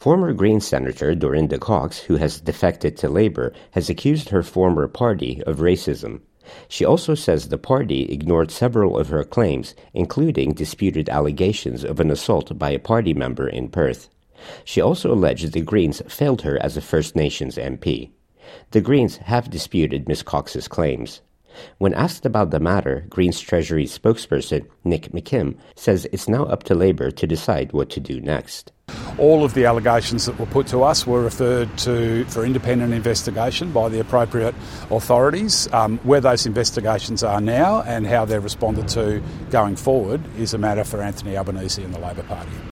Former Greens Senator Dorinda Cox, who has defected to Labour, has accused her former party of racism. She also says the party ignored several of her claims, including disputed allegations of an assault by a party member in Perth. She also alleged the Greens failed her as a First Nations MP. The Greens have disputed Ms. Cox's claims. When asked about the matter, Greens Treasury spokesperson Nick McKim says it's now up to Labour to decide what to do next. All of the allegations that were put to us were referred to for independent investigation by the appropriate authorities. Where those investigations are now and how they're responded to going forward is a matter for Anthony Albanese and the Labor Party.